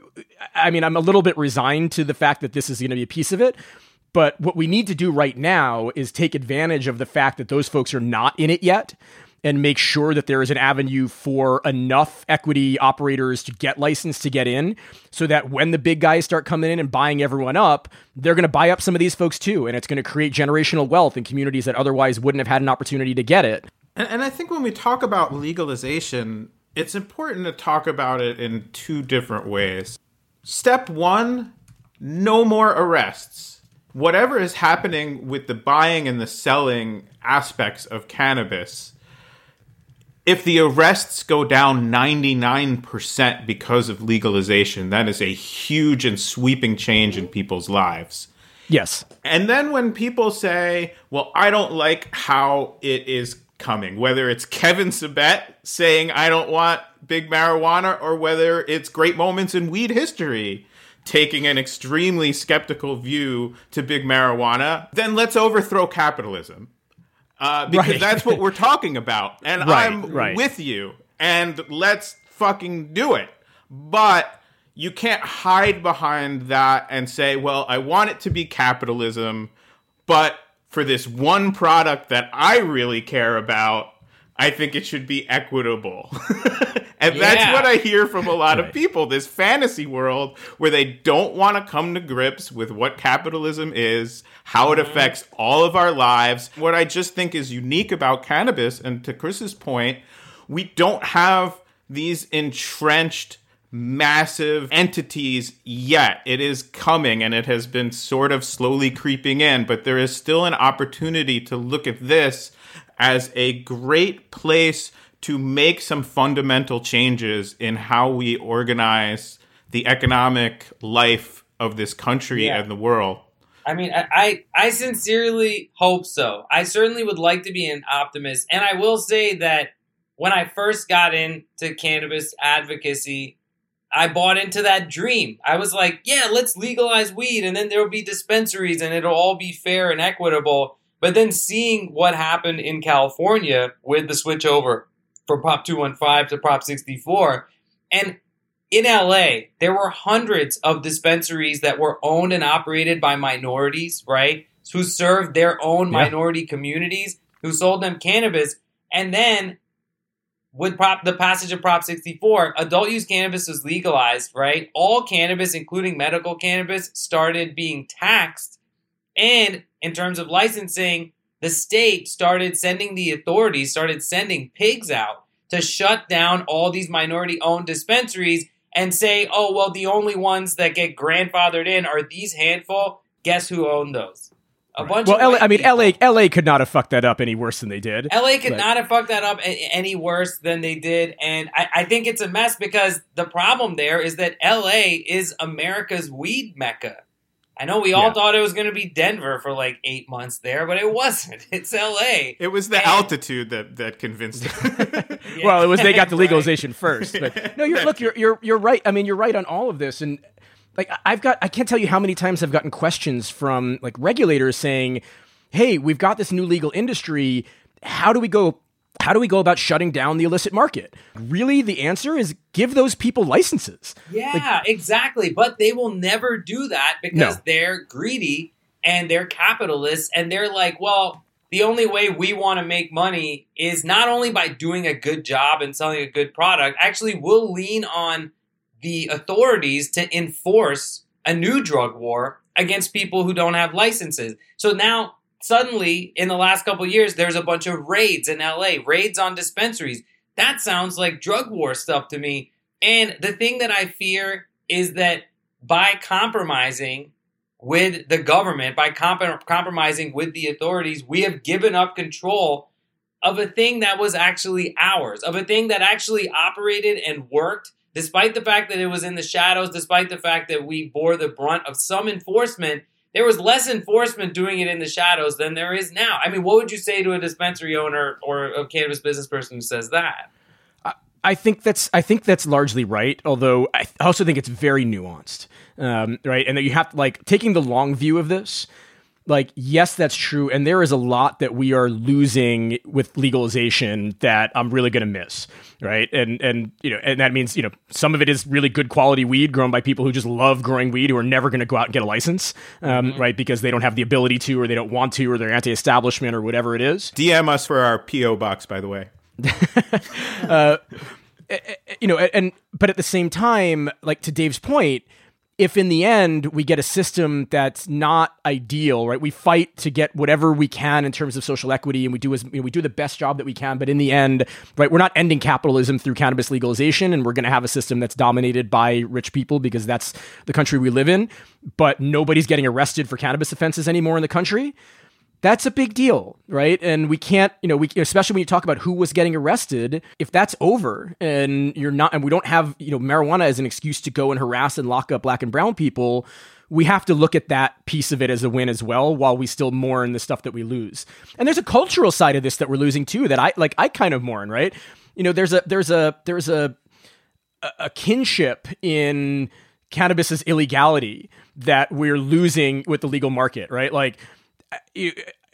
I mean, I'm a little bit resigned to the fact that this is going to be a piece of it. But what we need to do right now is take advantage of the fact that those folks are not in it yet and make sure that there is an avenue for enough equity operators to get licensed to get in, so that when the big guys start coming in and buying everyone up, they're going to buy up some of these folks too. And it's going to create generational wealth in communities that otherwise wouldn't have had an opportunity to get it. And I think when we talk about legalization, it's important to talk about it in two different ways. Step one, no more arrests. Whatever is happening with the buying and the selling aspects of cannabis, if the arrests go down 99% because of legalization, that is a huge and sweeping change in people's lives. Yes. And then when people say, well, I don't like how it is coming, whether it's Kevin Sabet saying I don't want big marijuana, or whether it's Great Moments in Weed History taking an extremely skeptical view to big marijuana, then let's overthrow capitalism. Because that's what we're talking about. And I'm with you. And let's fucking do it. But you can't hide behind that and say, well, I want it to be capitalism, But for this one product that I really care about, I think it should be equitable. And that's what I hear from a lot of people, this fantasy world where they don't want to come to grips with what capitalism is, how it affects all of our lives. What I just think is unique about cannabis, and to Chris's point, we don't have these entrenched massive entities yet. It is coming, and it has been sort of slowly creeping in, but there is still an opportunity to look at this as a great place to make some fundamental changes in how we organize the economic life of this country and the world. I mean, I sincerely hope so. I certainly would like to be an optimist. And I will say that when I first got into cannabis advocacy, I bought into that dream. I was like, yeah, let's legalize weed, and then there will be dispensaries and it'll all be fair and equitable. But then seeing what happened in California with the switch over from Prop 215 to Prop 64, and in LA, there were hundreds of dispensaries that were owned and operated by minorities, right? Who served their own minority communities, who sold them cannabis. And then with the passage of Prop 64, adult use cannabis was legalized, right? All cannabis, including medical cannabis, started being taxed. And in terms of licensing, the state started sending pigs out to shut down all these minority-owned dispensaries and say, oh, well, the only ones that get grandfathered in are these handful. Guess who owned those? LA could not have fucked that up any worse than they did. LA could not have fucked that up any worse than they did. And I think it's a mess because the problem there is that LA is America's weed mecca. I know we all thought it was going to be Denver for like 8 months there, but it wasn't. It's LA. It was the altitude that convinced them. Well, it was they got the legalization first. But no, you're right. I mean, you're right on all of this. And like I can't tell you how many times I've gotten questions from like regulators saying, "Hey, we've got this new legal industry. How do we go about shutting down the illicit market?" Really, the answer is give those people licenses. Yeah, exactly. But they will never do that because they're greedy and they're capitalists. And they're like, well, the only way we want to make money is not only by doing a good job and selling a good product. Actually, we'll lean on the authorities to enforce a new drug war against people who don't have licenses. So now, suddenly, in the last couple of years, there's a bunch of raids in LA, raids on dispensaries. That sounds like drug war stuff to me. And the thing that I fear is that by compromising with the government, by compromising with the authorities, we have given up control of a thing that was actually ours, of a thing that actually operated and worked, despite the fact that it was in the shadows, despite the fact that we bore the brunt of some enforcement. There was less enforcement doing it in the shadows than there is now. I mean, what would you say to a dispensary owner or a cannabis business person who says that? I think that's largely right. Although I also think it's very nuanced, right? And that you have to taking the long view of this. Like, yes, that's true. And there is a lot that we are losing with legalization that I'm really going to miss. Right. And that means, some of it is really good quality weed grown by people who just love growing weed, who are never going to go out and get a license. Right. Because they don't have the ability to, or they don't want to, or they're anti-establishment or whatever it is. DM us for our PO box, by the way. But at the same time, like to Dave's point, if in the end we get a system that's not ideal, right? We fight to get whatever we can in terms of social equity, and we do the best job that we can. But in the end, right, we're not ending capitalism through cannabis legalization, and we're going to have a system that's dominated by rich people because that's the country we live in. But nobody's getting arrested for cannabis offenses anymore in the country. That's a big deal, right? And we can't, especially when you talk about who was getting arrested, if that's over and we don't have, marijuana as an excuse to go and harass and lock up Black and brown people, we have to look at that piece of it as a win as well, while we still mourn the stuff that we lose. And there's a cultural side of this that we're losing too, that I kind of mourn, right? There's a kinship in cannabis's illegality that we're losing with the legal market, right? Like,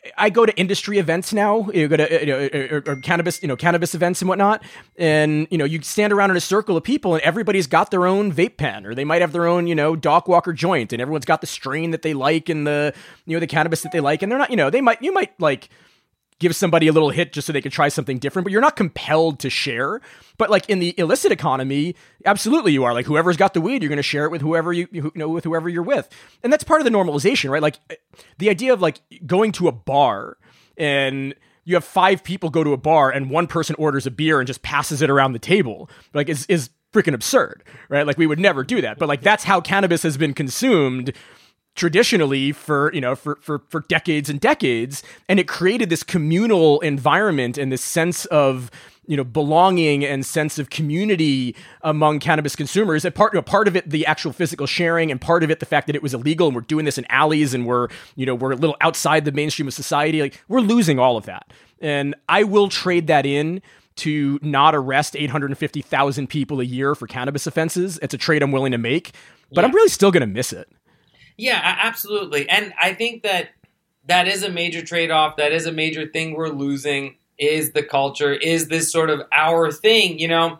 I go to industry events now. You go to or cannabis events and whatnot, and you stand around in a circle of people, and everybody's got their own vape pen, or they might have their own Doc Walker joint, and everyone's got the strain that they like and the the cannabis that they like, and they're not you might like give somebody a little hit just so they could try something different, but you're not compelled to share. But like in the illicit economy, absolutely you are. Like whoever's got the weed, you're going to share it with whoever with whoever you're with. And that's part of the normalization, right? Like the idea of like going to a bar and you have 5 people go to a bar and one person orders a beer and just passes it around the table, like is freaking absurd, right? Like we would never do that. But like that's how cannabis has been consumed traditionally for decades and decades, and it created this communal environment and this sense of belonging and sense of community among cannabis consumers. And part of it, the actual physical sharing, and part of it, the fact that it was illegal and we're doing this in alleys and we're a little outside the mainstream of society. Like we're losing all of that, and I will trade that in to not arrest 850,000 people a year for cannabis offenses. It's a trade I'm willing to make, but I'm really still going to miss it. Yeah, absolutely. And I think that is a major trade-off. That is a major thing we're losing, is the culture, is this sort of our thing.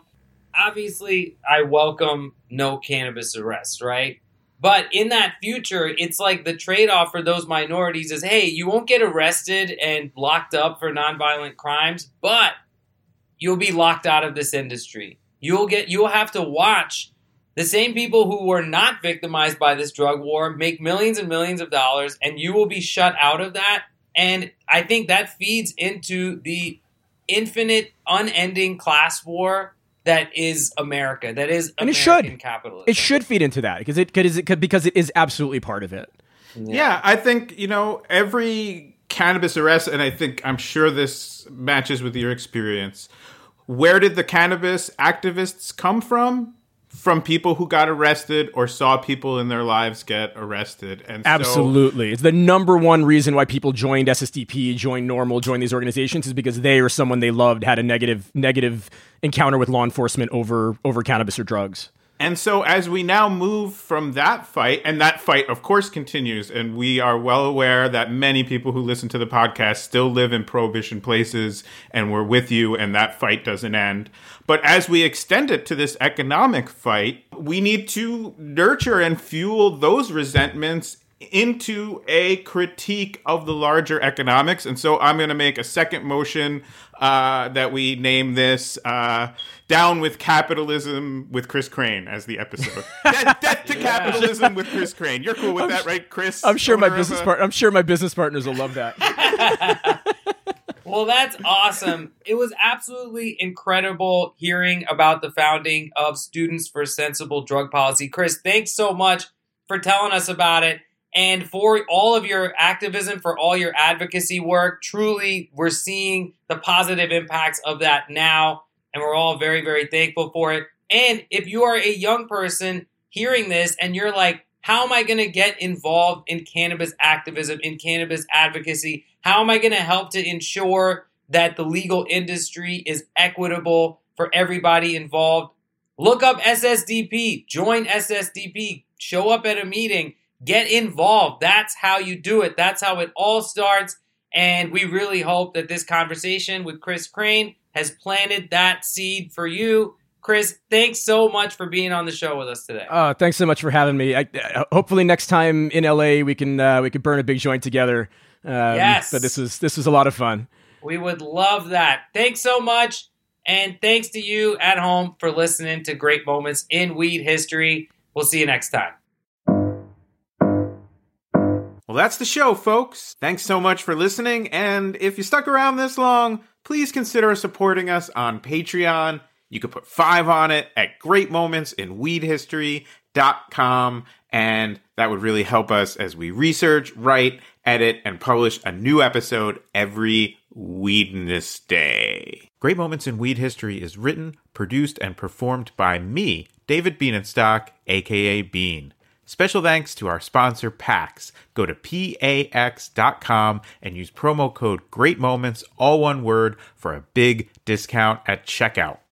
Obviously, I welcome no cannabis arrests, right? But in that future, it's like the trade-off for those minorities is, hey, you won't get arrested and locked up for nonviolent crimes, but you'll be locked out of this industry. You'll have to watch the same people who were not victimized by this drug war make millions and millions of dollars, and you will be shut out of that. And I think that feeds into the infinite, unending class war that is America, that is American capitalism. It should feed into that because it is absolutely part of it. Yeah, I think, every cannabis arrest, and I'm sure this matches with your experience. Where did the cannabis activists come from? From people who got arrested or saw people in their lives get arrested. And absolutely. It's the number one reason why people joined SSDP, joined NORML, joined these organizations, is because they or someone they loved had a negative encounter with law enforcement over cannabis or drugs. And so as we now move from that fight, and that fight, of course, continues, and we are well aware that many people who listen to the podcast still live in prohibition places, and we're with you, and that fight doesn't end. But as we extend it to this economic fight, we need to nurture and fuel those resentments into a critique of the larger economics. And so I'm going to make a second motion that we name this Down with Capitalism with Chris Crane as the episode. Death to Capitalism with Chris Crane. You're cool with that, right, Chris? I'm sure my business partners will love that. Well, that's awesome. It was absolutely incredible hearing about the founding of Students for Sensible Drug Policy. Chris, thanks so much for telling us about it and for all of your activism, for all your advocacy work. Truly, we're seeing the positive impacts of that now, and we're all very, very thankful for it. And if you are a young person hearing this and you're like, how am I going to get involved in cannabis activism, in cannabis advocacy? How am I going to help to ensure that the legal industry is equitable for everybody involved? Look up SSDP, join SSDP, show up at a meeting, get involved. That's how you do it. That's how it all starts. And we really hope that this conversation with Chris Crane has planted that seed for you. Chris, thanks so much for being on the show with us today. Thanks so much for having me. Hopefully next time in LA we can burn a big joint together. Yes. But this was a lot of fun. We would love that. Thanks so much. And thanks to you at home for listening to Great Moments in Weed History. We'll see you next time. Well, that's the show, folks. Thanks so much for listening. And if you stuck around this long, please consider supporting us on Patreon. You could put 5 on it at greatmomentsinweedhistory.com, and that would really help us as we research, write, edit, and publish a new episode every Weedness Day. Great Moments in Weed History is written, produced, and performed by me, David Bienenstock, aka Bean. Special thanks to our sponsor, PAX. Go to PAX.com and use promo code GreatMoments, all one word, for a big discount at checkout.